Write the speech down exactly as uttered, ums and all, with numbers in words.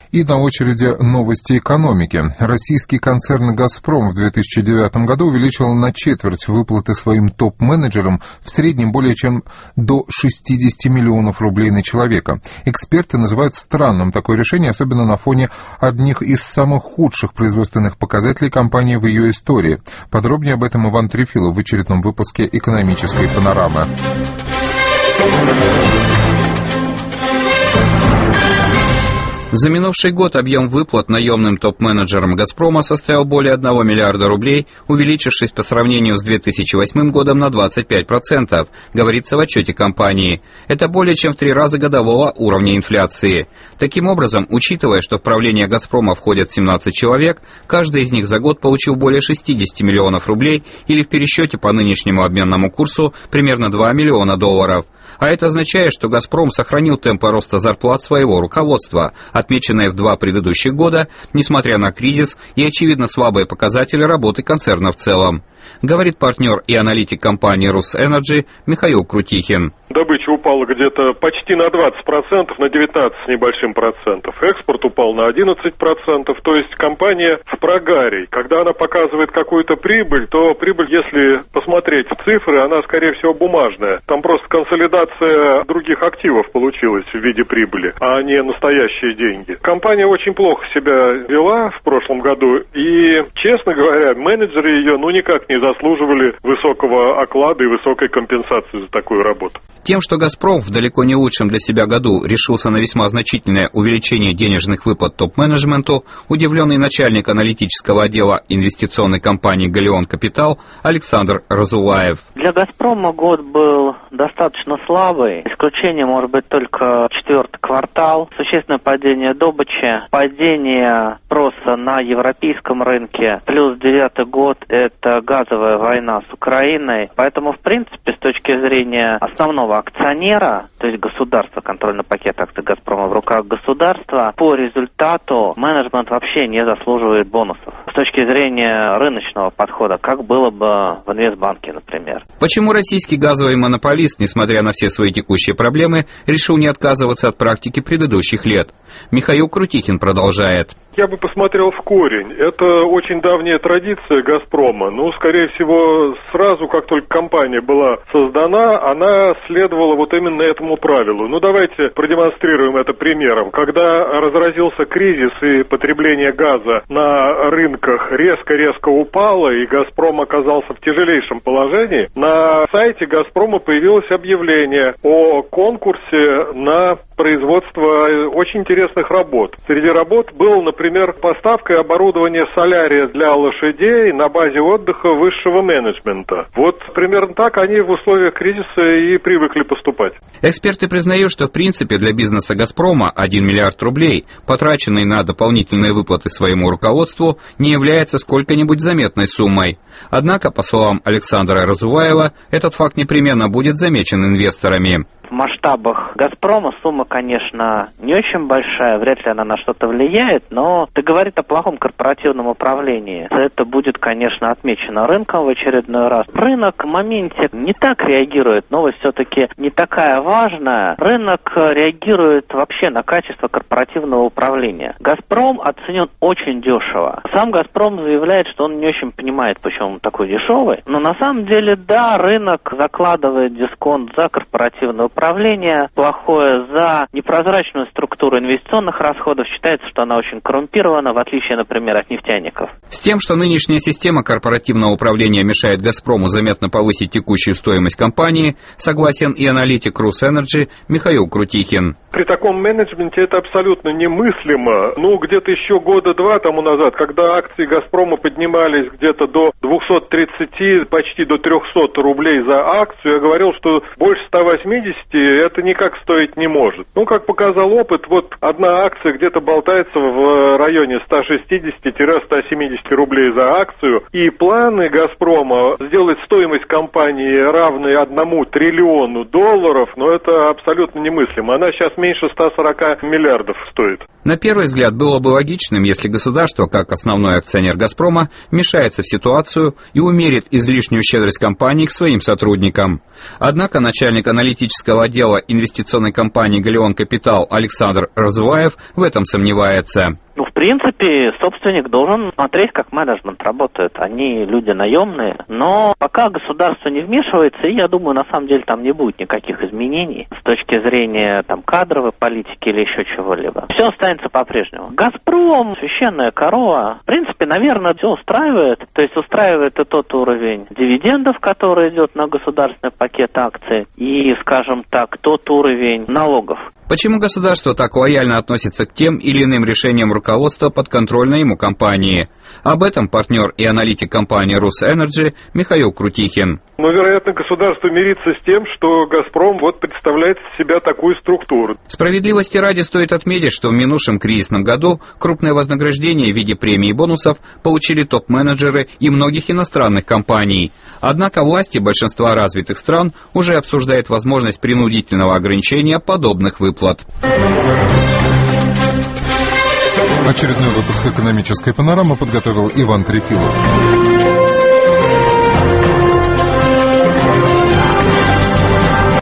И на очереди новости экономики. Российский концерн «Газпром» в две тысячи девятом году увеличил на четверть выплаты своим топ-менеджерам в среднем более чем до шестидесяти миллионов рублей на человека. Эксперты называют странным такое решение, особенно на фоне одних из самых худших производственных показателей компании в ее истории. Подробнее об этом Иван Трефилов в очередном выпуске «Экономической панорамы». За минувший год объем выплат наемным топ-менеджерам «Газпрома» составил более одного миллиарда рублей, увеличившись по сравнению с две тысячи восьмым годом на двадцать пять процентов, говорится в отчете компании. Это более чем в три раза годового уровня инфляции. Таким образом, учитывая, что в правление «Газпрома» входят семнадцать человек, каждый из них за год получил более шестидесяти миллионов рублей или в пересчете по нынешнему обменному курсу примерно два миллиона долларов. А это означает, что «Газпром» сохранил темпы роста зарплат своего руководства, отмеченные в два предыдущих года, несмотря на кризис и, очевидно, слабые показатели работы концерна в целом. Говорит партнер и аналитик компании «Русэнерджи» Михаил Крутихин. Добыча упала где-то почти на двадцать процентов, на девятнадцать с небольшим процентов. Экспорт упал на одиннадцать процентов, то есть компания в прогаре. Когда она показывает какую-то прибыль, то прибыль, если посмотреть в цифры, она, скорее всего, бумажная. Там просто консолидация других активов получилась в виде прибыли, а не настоящие деньги. Компания очень плохо себя вела в прошлом году, и, честно говоря, менеджеры ее ну никак не заслуживали высокого оклада и высокой компенсации за такую работу. Тем, что «Газпром» в далеко не лучшем для себя году решился на весьма значительное увеличение денежных выплат топ-менеджменту, удивленный начальник аналитического отдела инвестиционной компании «Галеон Капитал» Александр Разуваев. Для «Газпрома» год был достаточно слабый. Исключение может быть только четвертый квартал. Существенное падение добычи, падение спроса на европейском рынке. Плюс девятый год – это газовая война с Украиной. Поэтому, в принципе, с точки зрения основного акционера, то есть государства, контрольный пакет акций «Газпрома» в руках государства, по результату менеджмент вообще не заслуживает бонусов. С точки зрения рыночного подхода, как было бы в Инвестбанке, например. Почему российский газовый монополист, несмотря на все свои текущие проблемы, решил не отказываться от практики предыдущих лет? Михаил Крутихин продолжает. Я бы посмотрел в корень. Это очень давняя традиция «Газпрома». Ну, скорее всего, сразу, как только компания была создана, она следовала вот именно этому правилу. Ну, давайте продемонстрируем это примером. Когда разразился кризис и потребление газа на рынках резко-резко упало, и «Газпром» оказался в тяжелейшем положении, на сайте «Газпрома» появилось объявление о конкурсе на производство очень интересных работ. Среди работ был, например, поставка и оборудование солярия для лошадей на базе отдыха высшего менеджмента. Вот примерно так они в условиях кризиса и привыкли поступать. Эксперты признают, что в принципе для бизнеса «Газпрома» один миллиард рублей, потраченный на дополнительные выплаты своему руководству, не является сколько-нибудь заметной суммой. Однако, по словам Александра Разуваева, этот факт непременно будет замечен инвесторами. В масштабах «Газпрома» сумма, конечно, не очень большая, вряд ли она на что-то влияет, но это говорит о плохом корпоративном управлении. Это будет, конечно, отмечено рынком в очередной раз. Рынок в моменте не так реагирует, новость все-таки не такая важная. Рынок реагирует вообще на качество корпоративного управления. «Газпром» оценен очень дешево. Сам «Газпром» заявляет, что он не очень понимает, почему он такой дешевый. Но на самом деле, да, рынок закладывает дисконт за корпоративное управление. Управление плохое, за непрозрачную структуру инвестиционных расходов. Считается, что она очень коррумпирована, в отличие, например, от нефтяников. С тем, что нынешняя система корпоративного управления мешает «Газпрому» заметно повысить текущую стоимость компании, согласен и аналитик «Русэнерджи» Михаил Крутихин. При таком менеджменте это абсолютно немыслимо. Ну, где-то еще года два тому назад, когда акции «Газпрома» поднимались где-то до двухсот тридцати, почти до трехсот рублей за акцию, я говорил, что больше ста восьмидесяти это никак стоить не может. Ну, как показал опыт, вот одна акция где-то болтается в районе ста шестидесяти - ста семидесяти рублей за акцию, и планы «Газпрома» сделать стоимость компании равной одному триллиону долларов, но это абсолютно немыслимо. Она сейчас меньше ста сорока миллиардов стоит. На первый взгляд было бы логичным, если государство, как основной акционер «Газпрома», вмешается в ситуацию и умерит излишнюю щедрость компании к своим сотрудникам. Однако начальник аналитического отдела инвестиционной компании «Галеон Миллион Капитал Александр Разуваев в этом сомневается. Ну, в принципе, собственник должен смотреть, как менеджмент работает. Они люди наемные, но пока государство не вмешивается, и я думаю, на самом деле там не будет никаких изменений с точки зрения там кадровой политики или еще чего-либо. Все останется по-прежнему. «Газпром» — священная корова. В принципе, наверное, все устраивает. То есть устраивает и тот уровень дивидендов, который идет на государственный пакет акций, и, скажем так, тот уровень налогов. Почему государство так лояльно относится к тем или иным решениям руководства подконтрольной ему компании? Об этом партнер и аналитик компании «Русэнерджи» Михаил Крутихин. Ну, вероятно, государство мирится с тем, что «Газпром» вот представляет из себя такую структуру. Справедливости ради стоит отметить, что в минувшем кризисном году крупное вознаграждение в виде премий и бонусов получили топ-менеджеры и многих иностранных компаний. Однако власти большинства развитых стран уже обсуждают возможность принудительного ограничения подобных выплат. Очередной выпуск «Экономической панорамы» подготовил Иван Трефилов.